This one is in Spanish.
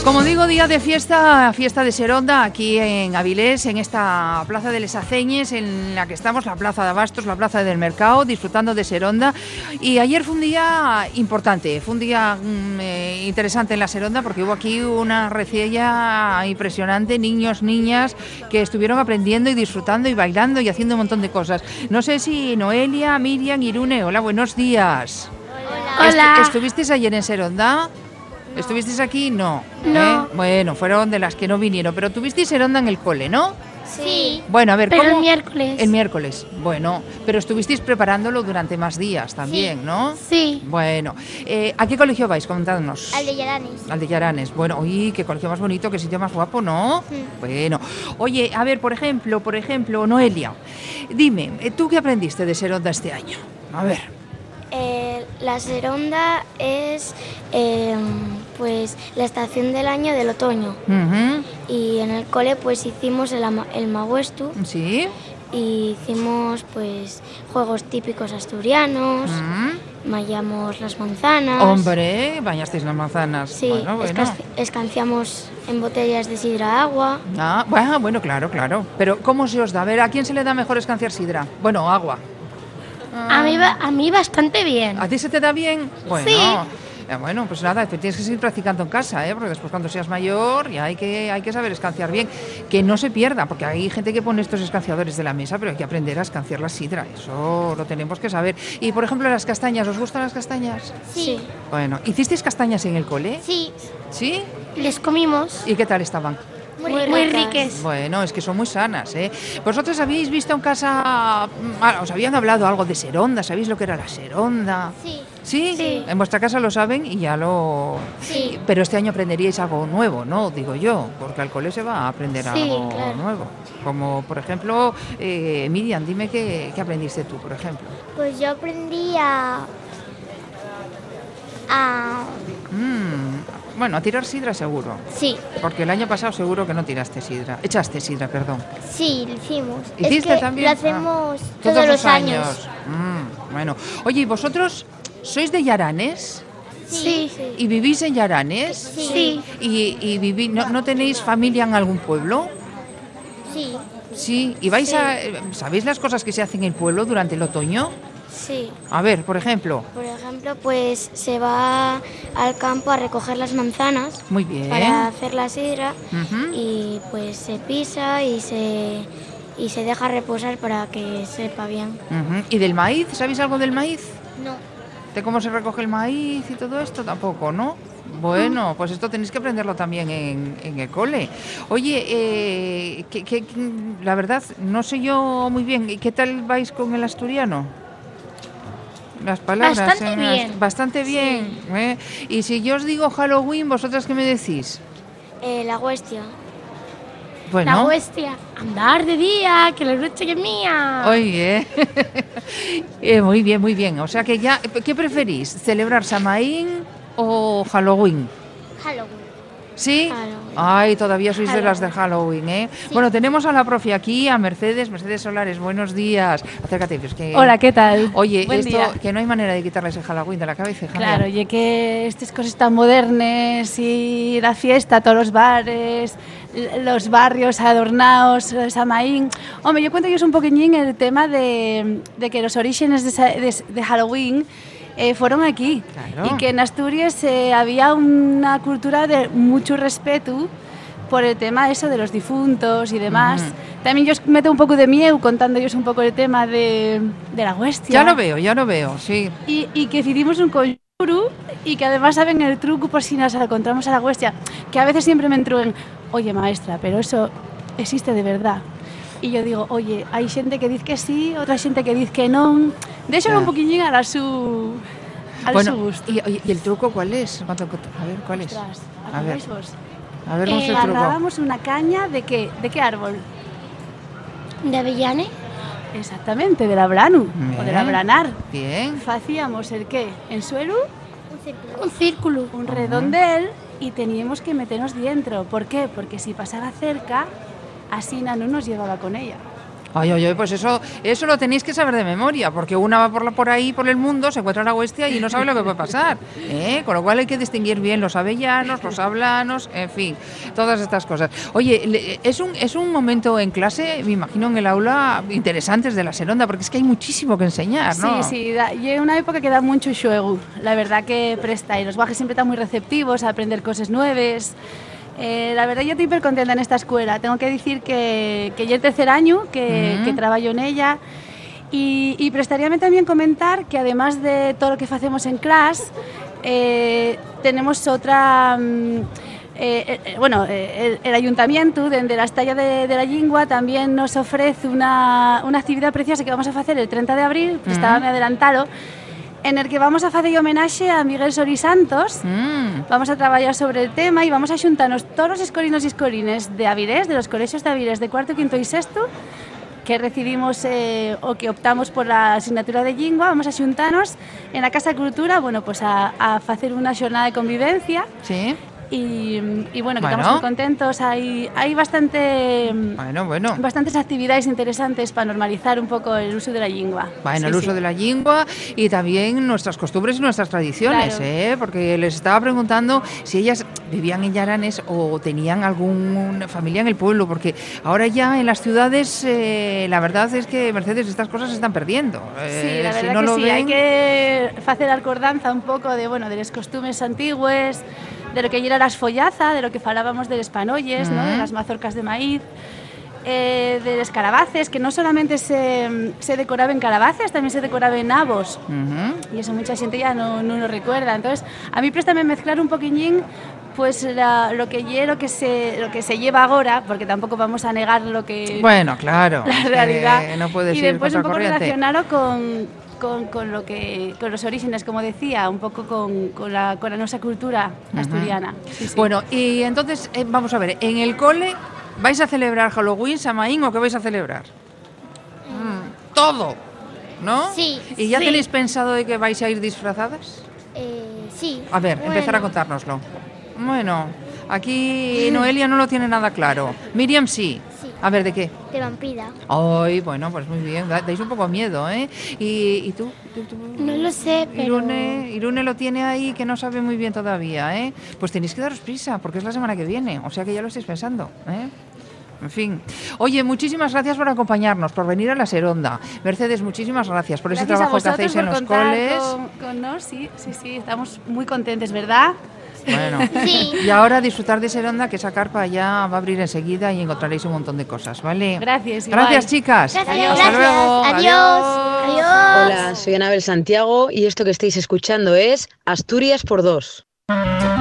Como digo, día de fiesta, fiesta de Seronda, aquí en Avilés, en esta plaza de Les Aceñes, en la que estamos, la plaza de Abastos, la plaza del Mercado, disfrutando de Seronda. Y ayer fue un día importante, fue un día interesante en la Seronda, porque hubo aquí una recella impresionante, niños, niñas, que estuvieron aprendiendo y disfrutando y bailando y haciendo un montón de cosas. No sé si Noelia, Miriam, Irune, hola, buenos días. Hola. ¿Estuvisteis ayer en Seronda? No. ¿Estuvisteis aquí? No. No. Bueno, fueron de las que no vinieron, pero tuvisteis Seronda en el cole, ¿no? Sí. Bueno, a ver, pero ¿cómo? el miércoles. El miércoles, bueno, pero estuvisteis preparándolo durante más días también, Sí. ¿no? Sí. Bueno, ¿a qué colegio vais? Contadnos. Al de Yaranes. Al de Yaranes. Bueno, oye, qué colegio más bonito, qué sitio más guapo, ¿no? Bueno, oye, a ver, por ejemplo, Noelia, dime, ¿tú qué aprendiste de Seronda este año? A ver. La Seronda es pues la estación del año del otoño. Y en el cole pues hicimos el Maguestu. Sí. Y hicimos pues juegos típicos asturianos, mallamos las manzanas. Hombre, bañasteis las manzanas. Sí, bueno. escanciamos en botellas de sidra agua. Ah, bueno, claro. Pero ¿cómo se os da? A ver, ¿a quién se le da mejor escanciar sidra? Bueno, agua. A mí bastante bien. ¿A ti se te da bien? Bueno, Sí. Bueno, pues nada, te tienes que seguir practicando en casa, porque después cuando seas mayor ya hay que saber escanciar bien. Que no se pierda, porque hay gente que pone estos escanciadores de la mesa, pero hay que aprender a escanciar la sidra. Eso lo tenemos que saber. Y, por ejemplo, las castañas, ¿os gustan las castañas? Sí. Bueno, ¿hicisteis castañas en el cole? Sí. ¿Sí? Les comimos. ¿Y qué tal estaban? Muy riques. Bueno, es que son muy sanas, ¿eh? ¿Vosotros habíais visto en casa, os habían hablado algo de Seronda? ¿Sabéis lo que era la Seronda? Sí. ¿Sí? Sí. En vuestra casa lo saben y ya lo... Sí. Pero este año aprenderíais algo nuevo, ¿no? Digo yo, porque al cole se va a aprender Sí, algo claro. nuevo. Como, por ejemplo, Miriam, dime qué aprendiste tú, por ejemplo. Pues yo aprendí Bueno, a tirar sidra seguro, Sí. porque el año pasado seguro que no tiraste sidra. Echaste sidra, perdón. Sí, lo hicimos. ¿Hiciste es que también? lo hacemos Todos todos los los años. Bueno, oye, ¿y vosotros sois de Yaranes? Sí. ¿Y vivís en Yaranes? Sí. ¿Y no tenéis familia en algún pueblo? Sí. Sí. ¿Y sabéis las cosas que se hacen en el pueblo durante el otoño? Sí. A ver, por ejemplo. Por ejemplo, pues se va al campo a recoger las manzanas Muy bien. para hacer la sidra Ujú. y pues se pisa y se deja reposar para que sepa bien. Ujú. ¿Y del maíz? ¿Sabéis algo del maíz? No. ¿De cómo se recoge el maíz y todo esto? Tampoco, ¿no? Bueno, pues esto tenéis que aprenderlo también en el cole. Oye, la verdad, no sé yo muy bien. ¿Y qué tal vais con el asturiano? Las palabras. Bastante bien. Bastante bien. ¿Eh? Y si yo os digo Halloween, ¿vosotras qué me decís? La huestia. Bueno. La huestia. Andar de día, que la noche que es mía. Oye, muy bien, muy bien. O sea que ya, ¿qué preferís? ¿Celebrar Samaín o Halloween? Halloween. ¿Sí? Halloween. Ay, todavía sois de las de Halloween, ¿eh? Sí. Bueno, tenemos a la profe aquí, a Mercedes Solares. Buenos días. Acércate, pues que... Hola, ¿qué tal? Oye, Buen esto, día. que no hay manera de quitarles el Halloween de la cabeza, hija Claro, mía. y que estas cosas tan modernas y la fiesta, todos los bares, los barrios adornados, Samaín. Hombre, yo cuento que es un poquillín el tema de que los orígenes de Halloween fueron aquí. Claro. Y que en Asturias había una cultura de mucho respeto por el tema eso de los difuntos y demás. También yo os meto un poco de miedo contando ellos un poco el tema de la huestia. Ya lo veo, sí. Y que hicimos un conjuro y que además saben el truco por si nos encontramos a la huestia, que a veces siempre me entruen, oye maestra, pero eso existe de verdad. Y yo digo, oye, hay gente que dice que sí, otra gente que dice que no. De hecho, Ya. un poquillín a su gusto. ¿Y el truco cuál es? A ver, ¿cuál es? Ostras, A ver, ¿acordáis vos? a ver, ¿cómo es el truco? Agarrábamos una caña ¿de qué árbol? ¿De avellane? Exactamente, de la branu o de la Bien. branar. Bien. Hacíamos el qué, en suelo, Un círculo. un redondel y teníamos que meternos dentro. ¿Por qué? Porque si pasaba cerca, así no nos llevaba con ella. Ay, pues eso lo tenéis que saber de memoria, porque una va por ahí, por el mundo, se encuentra la huestia y no sabe lo que puede pasar, ¿eh? Con lo cual hay que distinguir bien los avellanos, los hablanos, en fin, todas estas cosas. Oye, es un momento en clase, me imagino en el aula, interesantes de la Seronda, porque es que hay muchísimo que enseñar, ¿no? Sí, y en una época que da mucho xuego, la verdad que presta, y los guajes siempre están muy receptivos a aprender cosas nuevas. La verdad yo estoy hiper contenta en esta escuela. Tengo que decir que ya el tercer año que trabajo en ella y prestaríame también comentar que además de todo lo que hacemos en clase, tenemos otra... el ayuntamiento, desde la Estalla de la Lingua, también nos ofrece una actividad preciosa que vamos a hacer el 30 de abril, prestábame adelantado, en el que vamos a hacer homenaje a Miguel Sorí Santos. Vamos a trabajar sobre el tema y vamos a xuntarnos todos los escolinos y escolines de Avilés, de los colegios de Avilés de cuarto, quinto y sexto, que recibimos o que optamos por la asignatura de lingua. Vamos a xuntarnos en la Casa de Cultura, bueno, pues a hacer una jornada de convivencia. Sí. Y bueno, que estamos muy contentos. Hay bastantes actividades interesantes para normalizar un poco el uso de la lengua. Bueno, el uso de la lengua y también nuestras costumbres y nuestras tradiciones, claro. Porque les estaba preguntando si ellas vivían en Llaranes o tenían alguna familia en el pueblo, porque ahora ya en las ciudades la verdad es que, Mercedes, estas cosas se están perdiendo. Sí, la verdad si no que lo sí, ven... hay que hacer acordanza un poco de las costumbres antiguas, de lo que era las follaza, de lo que falábamos de los panolles, ¿no? De las mazorcas de maíz, de los calabaces, que no solamente se decoraba en calabaces, también se decoraba en nabos, y eso mucha gente ya no lo recuerda. Entonces, a mí préstame mezclar un poquillín pues lo que se lleva ahora, porque tampoco vamos a negar lo que... Bueno, claro. La realidad. No puedes y ir después un poco contracorriente. relacionarlo con los orígenes, como decía, un poco con la nuestra cultura asturiana. Sí. Bueno, y entonces, vamos a ver, en el cole, ¿vais a celebrar Halloween, Samaín, o qué vais a celebrar? Todo, ¿no? Sí. ¿Y ya tenéis pensado de que vais a ir disfrazadas? Sí. A ver, empezar a contárnoslo. Bueno, aquí Noelia no lo tiene nada claro. Miriam sí. A ver, ¿de qué? De vampira. Ay, bueno, pues muy bien. Dais un poco miedo, ¿eh? ¿Y tú? No lo sé, pero... Irune lo tiene ahí, que no sabe muy bien todavía, ¿eh? Pues tenéis que daros prisa, porque es la semana que viene. O sea que ya lo estáis pensando, ¿eh? En fin. Oye, muchísimas gracias por acompañarnos, por venir a la Seronda. Mercedes, muchísimas gracias por ese trabajo que hacéis en los coles. Con nos, sí, estamos muy contentes, ¿verdad? Bueno, sí. Y ahora disfrutar de Seronda, que esa carpa ya va a abrir enseguida y encontraréis un montón de cosas, ¿vale? Gracias, Gracias, chicas. Gracias. Hasta luego. Adiós. Hola, soy Anabel Santiago y esto que estáis escuchando es Asturias por 2.